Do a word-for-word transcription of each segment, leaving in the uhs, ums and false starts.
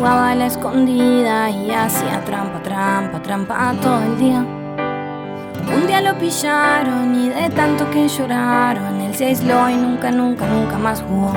jugaba a la escondida y hacía trampa, trampa, trampa todo el día. Un día lo pillaron y de tanto que lloraron, él se aisló y nunca, nunca, nunca más jugó.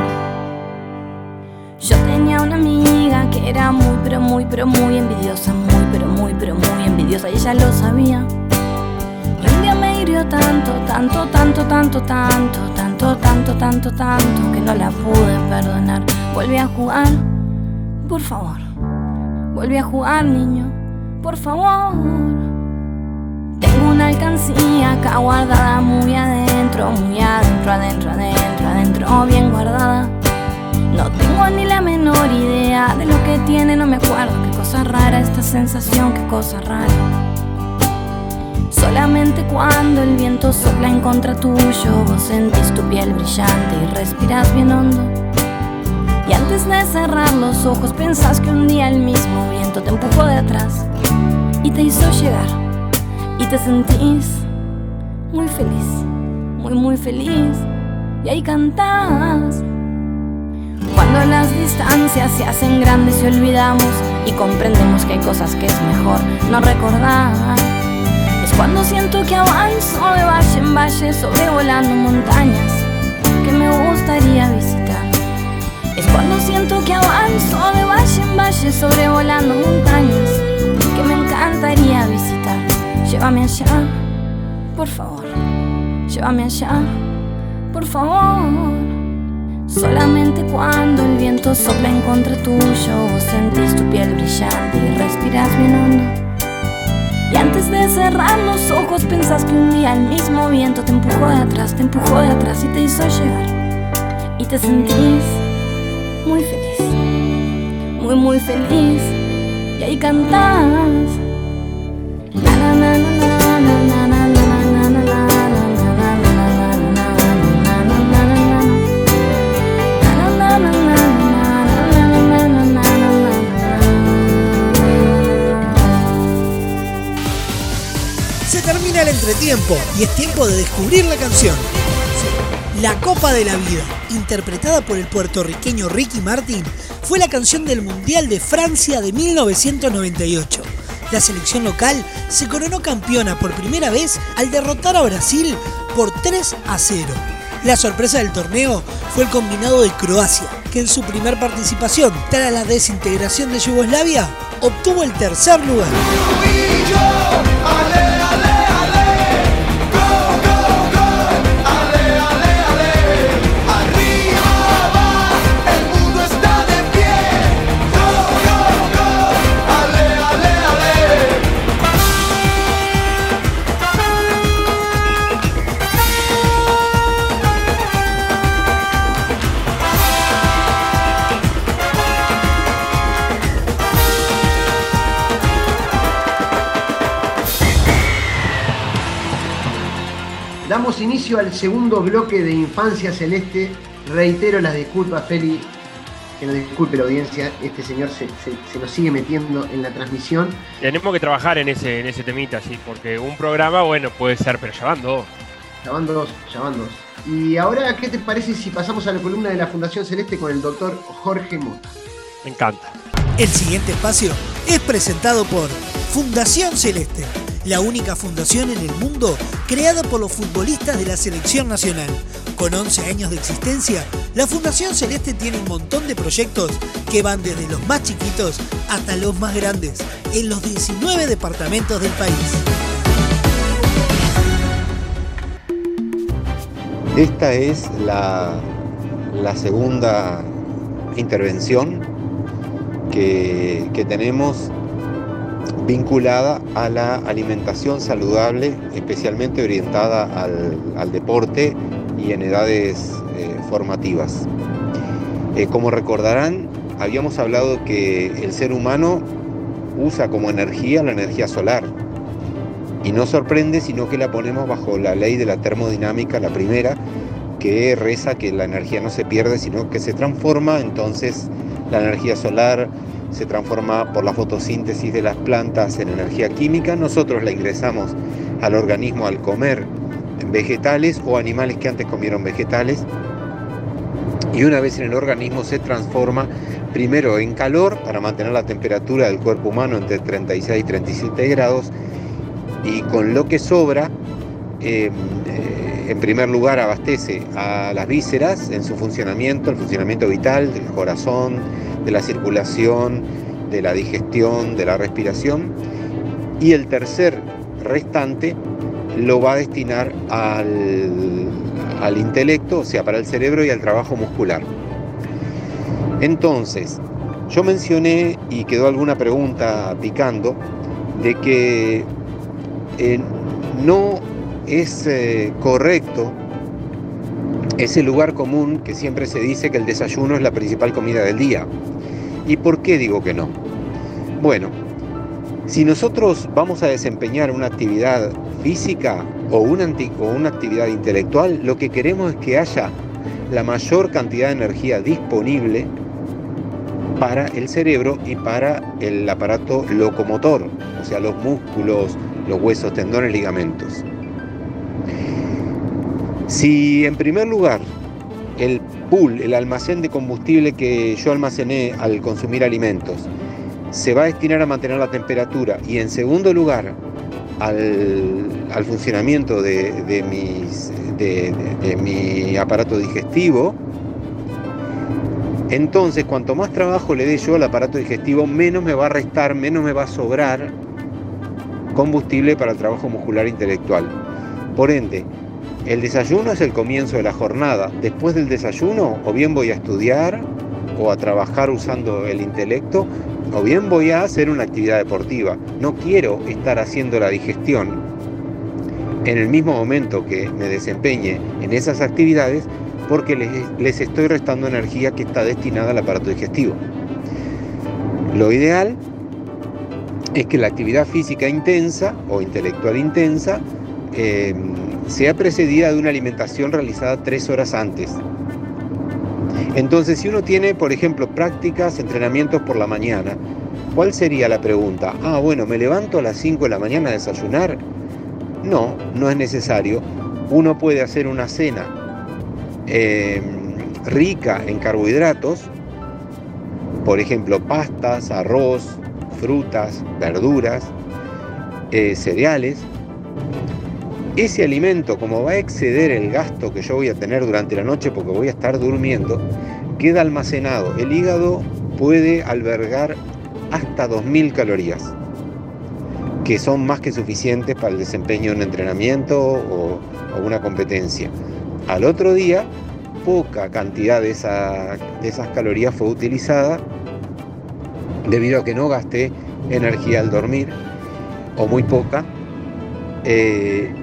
Yo tenía una amiga que era muy, pero muy, pero muy envidiosa, muy, pero muy, pero muy envidiosa, y ella lo sabía. Y un día me hirió tanto, tanto, tanto, tanto, tanto, tanto, tanto, tanto, tanto, que no la pude perdonar. Volví a jugar, por favor. Volví a jugar, niño, por favor. Tengo una alcancía acá guardada muy adentro, muy adentro, adentro, adentro, adentro, bien guardada. No tengo ni la menor idea de lo que tiene, no me acuerdo. Qué cosa rara esta sensación, qué cosa rara. Solamente cuando el viento sopla en contra tuyo, vos sentís tu piel brillante y respirás bien hondo. Y antes de cerrar los ojos pensás que un día el mismo viento te empujó de atrás y te hizo llegar. Y te sentís muy feliz, muy muy feliz. Y ahí cantás. Cuando las distancias se hacen grandes y olvidamos y comprendemos que hay cosas que es mejor no recordar. Es cuando siento que avanzo de valle en valle, sobrevolando montañas que me gustaría visitar. Es cuando siento que avanzo de valle en valle, sobrevolando montañas que me encantaría visitar. Llévame allá, por favor. Llévame allá, por favor. Solamente cuando el viento sopla en contra tuyo, vos sentís tu piel brillante y respirás bien hondo. Y antes de cerrar los ojos pensás que un día el mismo viento te empujó de atrás, te empujó de atrás y te hizo llegar. Y te sentís muy feliz, muy muy feliz. Y ahí cantás. Na na na na na na na na. Se termina el entretiempo y es tiempo de descubrir la canción. La Copa de la Vida, interpretada por el puertorriqueño Ricky Martin, fue la canción del Mundial de Francia de mil novecientos noventa y ocho. La selección local se coronó campeona por primera vez al derrotar a Brasil por tres a cero. La sorpresa del torneo fue el combinado de Croacia, que en su primer participación tras la desintegración de Yugoslavia obtuvo el tercer lugar. Damos inicio al segundo bloque de Infancia Celeste. Reitero las disculpas, Feli, que nos disculpe la audiencia. Este señor se, se, se nos sigue metiendo en la transmisión. Tenemos que trabajar en ese, en ese temita, sí, porque un programa, bueno, puede ser, pero ya van dos. Ya van dos, ya van dos. Y ahora, ¿qué te parece si pasamos a la columna de la Fundación Celeste con el doctor Jorge Mota? Me encanta. El siguiente espacio es presentado por Fundación Celeste, la única fundación en el mundo creada por los futbolistas de la selección nacional. Con once años de existencia, la Fundación Celeste tiene un montón de proyectos que van desde los más chiquitos hasta los más grandes, en los diecinueve departamentos del país. Esta es la, la segunda intervención que, que tenemos vinculada a la alimentación saludable, especialmente orientada al, al deporte y en edades eh, formativas. Eh, como recordarán, habíamos hablado que el ser humano usa como energía la energía solar. Y no sorprende, sino que la ponemos bajo la ley de la termodinámica, la primera, que reza que la energía no se pierde, sino que se transforma. Entonces la energía solar se transforma por la fotosíntesis de las plantas en energía química. Nosotros la ingresamos al organismo al comer vegetales o animales que antes comieron vegetales. y una vez en el organismo se transforma primero en calor para mantener la temperatura del cuerpo humano entre treinta y seis y treinta y siete grados, y con lo que sobra, eh, eh, en primer lugar abastece a las vísceras en su funcionamiento, el funcionamiento vital del corazón, de la circulación, de la digestión, de la respiración, y el tercer restante lo va a destinar al, al intelecto, o sea, para el cerebro y al trabajo muscular. Entonces, yo mencioné, y quedó alguna pregunta picando, de que eh, no es eh, correcto ese lugar común que siempre se dice que el desayuno es la principal comida del día. ¿Y por qué digo que no? Bueno, si nosotros vamos a desempeñar una actividad física o una, o una actividad intelectual, lo que queremos es que haya la mayor cantidad de energía disponible para el cerebro y para el aparato locomotor, o sea, los músculos, los huesos, tendones, ligamentos. Si en primer lugar el pool, el almacén de combustible que yo almacené al consumir alimentos, se va a destinar a mantener la temperatura, y en segundo lugar al, al funcionamiento de, de, mis, de, de, de mi aparato digestivo, entonces cuanto más trabajo le dé yo al aparato digestivo, menos me va a restar, menos me va a sobrar combustible para el trabajo muscular intelectual. Por ende, el desayuno es el comienzo de la jornada. Después del desayuno, o bien voy a estudiar o a trabajar usando el intelecto, o bien voy a hacer una actividad deportiva. No quiero estar haciendo la digestión en el mismo momento que me desempeñe en esas actividades, porque les, les estoy restando energía que está destinada al aparato digestivo. Lo ideal es que la actividad física intensa o intelectual intensa eh, sea precedida de una alimentación realizada tres horas antes. Entonces, si uno tiene, por ejemplo, prácticas, entrenamientos por la mañana, ¿cuál sería la pregunta? Ah, bueno, ¿me levanto a las cinco de la mañana a desayunar? No, no es necesario. Uno puede hacer una cena eh, rica en carbohidratos, por ejemplo, pastas, arroz, frutas, verduras, eh, cereales. Ese alimento, como va a exceder el gasto que yo voy a tener durante la noche porque voy a estar durmiendo, queda almacenado. El hígado puede albergar hasta dos mil calorías, que son más que suficientes para el desempeño de un entrenamiento o, o una competencia. Al otro día, poca cantidad de, esa, de esas calorías fue utilizada debido a que no gasté energía al dormir, o muy poca, eh,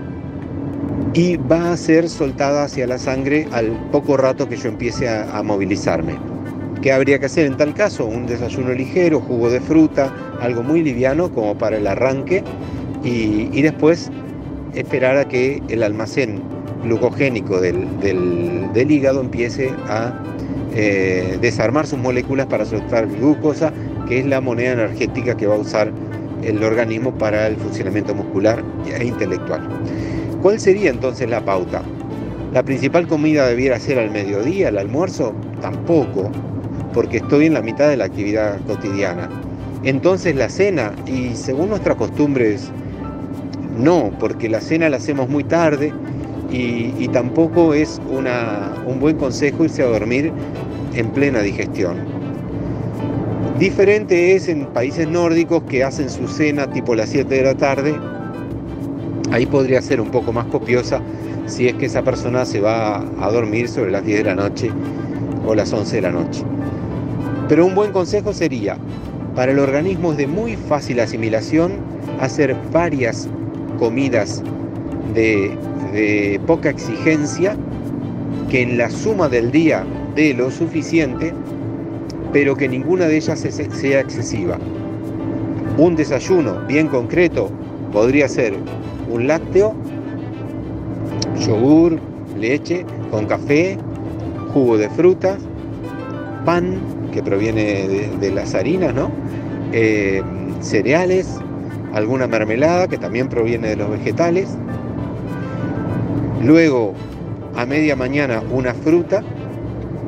y va a ser soltada hacia la sangre al poco rato que yo empiece a, a movilizarme. ¿Qué habría que hacer en tal caso? Un desayuno ligero, jugo de fruta, algo muy liviano como para el arranque, y, y después esperar a que el almacén glucogénico del, del, del hígado empiece a eh, desarmar sus moléculas para soltar glucosa, que es la moneda energética que va a usar el organismo para el funcionamiento muscular e intelectual. ¿Cuál sería entonces la pauta? ¿La principal comida debiera ser al mediodía, el almuerzo? Tampoco, porque estoy en la mitad de la actividad cotidiana. Entonces la cena, y según nuestras costumbres, no, porque la cena la hacemos muy tarde, y, y tampoco es una, un buen consejo irse a dormir en plena digestión. Diferente es en países nórdicos que hacen su cena tipo las siete de la tarde. Ahí podría ser un poco más copiosa si es que esa persona se va a dormir sobre las diez de la noche o las once de la noche. Pero un buen consejo sería, para el organismo es de muy fácil asimilación hacer varias comidas de, de poca exigencia, que en la suma del día dé lo suficiente, pero que ninguna de ellas sea excesiva. Un desayuno bien concreto podría ser un lácteo, yogur, leche con café, jugo de frutas, pan que proviene de, de las harinas, ¿no? Eh, cereales, alguna mermelada que también proviene de los vegetales. Luego, a media mañana, una fruta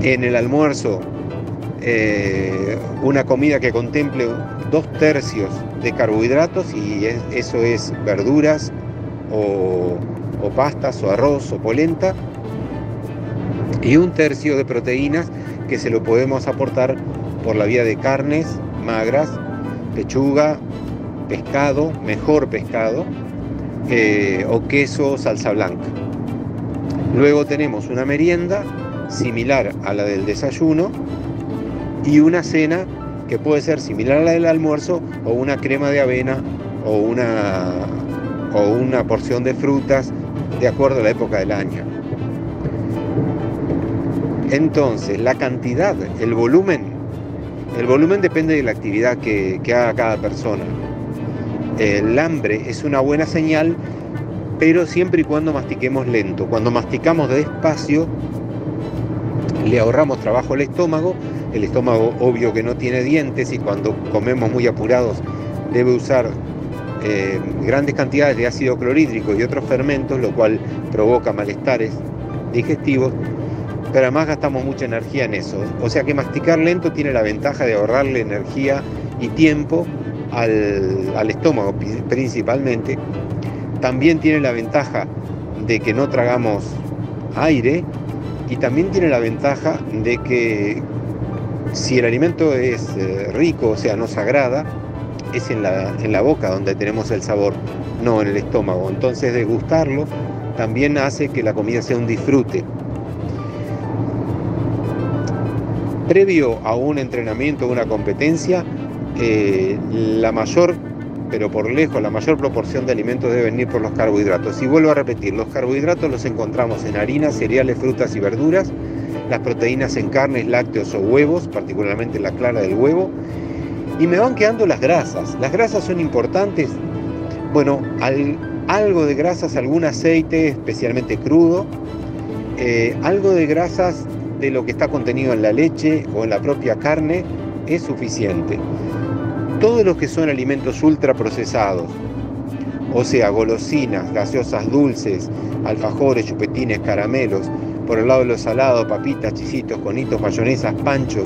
En el almuerzo, eh, una comida que contemple dos tercios de carbohidratos, y es, eso es verduras o, o pastas o arroz o polenta, y un tercio de proteínas que se lo podemos aportar por la vía de carnes magras, pechuga, pescado, mejor pescado, eh, o queso, salsa blanca. Luego tenemos una merienda similar a la del desayuno y una cena que puede ser similar a la del almuerzo, o una crema de avena o una, o una porción de frutas, de acuerdo a la época del año. Entonces, la cantidad, el volumen, el volumen depende de la actividad que, que haga cada persona. El hambre es una buena señal, pero siempre y cuando mastiquemos lento. Cuando masticamos despacio, le ahorramos trabajo al estómago. El estómago, obvio que no tiene dientes, y cuando comemos muy apurados debe usar eh, grandes cantidades de ácido clorhídrico y otros fermentos, lo cual provoca malestares digestivos, pero además gastamos mucha energía en eso. O sea que masticar lento tiene la ventaja de ahorrarle energía y tiempo al, al estómago principalmente. También tiene la ventaja de que no tragamos aire, y también tiene la ventaja de que si el alimento es eh, rico, o sea, nos agrada, es en la, en la boca donde tenemos el sabor, no en el estómago. Entonces, degustarlo también hace que la comida sea un disfrute. Previo a un entrenamiento o una competencia, eh, la mayor, pero por lejos, la mayor proporción de alimentos debe venir por los carbohidratos. Y vuelvo a repetir, los carbohidratos los encontramos en harinas, cereales, frutas y verduras, las proteínas en carnes, lácteos o huevos, particularmente la clara del huevo, y me van quedando las grasas. ¿Las grasas son importantes? Bueno, al, algo de grasas, algún aceite, especialmente crudo, eh, algo de grasas de lo que está contenido en la leche o en la propia carne es suficiente. Todos los que son alimentos ultraprocesados, o sea, golosinas, gaseosas dulces, alfajores, chupetines, caramelos, por el lado de los salados, papitas, chisitos, conitos, mayonesas, panchos,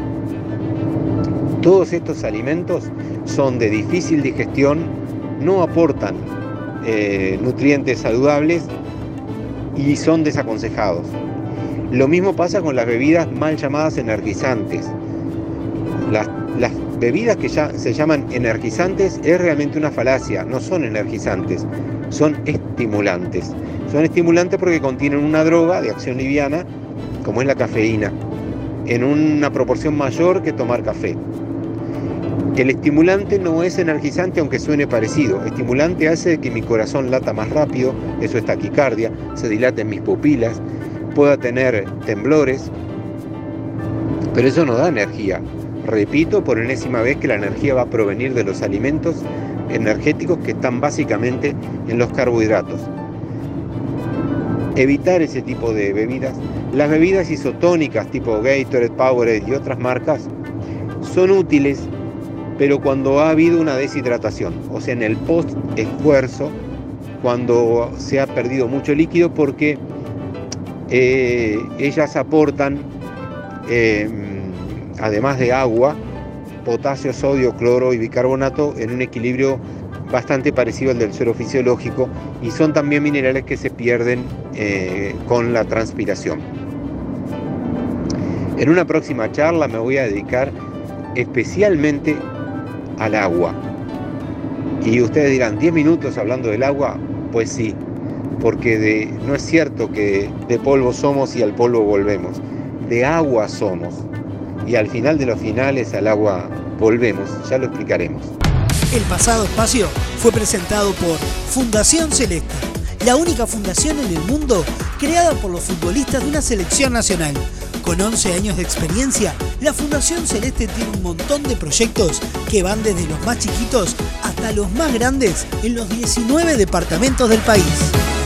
todos estos alimentos son de difícil digestión, no aportan eh, nutrientes saludables y son desaconsejados. Lo mismo pasa con las bebidas mal llamadas energizantes. Las, las bebidas que ya se llaman energizantes es realmente una falacia, no son energizantes, son estimulantes. Son estimulantes porque contienen una droga de acción liviana, como es la cafeína, en una proporción mayor que tomar café. El estimulante no es energizante, aunque suene parecido. Estimulante hace que mi corazón lata más rápido, eso es taquicardia, se dilaten mis pupilas, pueda tener temblores, pero eso no da energía. Repito por enésima vez que la energía va a provenir de los alimentos energéticos que están básicamente en los carbohidratos. Evitar ese tipo de bebidas. Las bebidas isotónicas tipo Gatorade, Powerade y otras marcas son útiles, pero cuando ha habido una deshidratación, o sea, en el post-esfuerzo, cuando se ha perdido mucho líquido, porque eh, ellas aportan, eh, además de agua, potasio, sodio, cloro y bicarbonato en un equilibrio bastante parecido al del suero fisiológico, y son también minerales que se pierden eh, con la transpiración. En una próxima charla me voy a dedicar especialmente al agua. Y ustedes dirán, ¿diez minutos hablando del agua? Pues sí, porque de, no es cierto que de polvo somos y al polvo volvemos. De agua somos. Y al final de los finales al agua volvemos, ya lo explicaremos. El pasado espacio fue presentado por Fundación Celeste, la única fundación en el mundo creada por los futbolistas de una selección nacional. Con once años de experiencia, la Fundación Celeste tiene un montón de proyectos que van desde los más chiquitos hasta los más grandes en los diecinueve departamentos del país.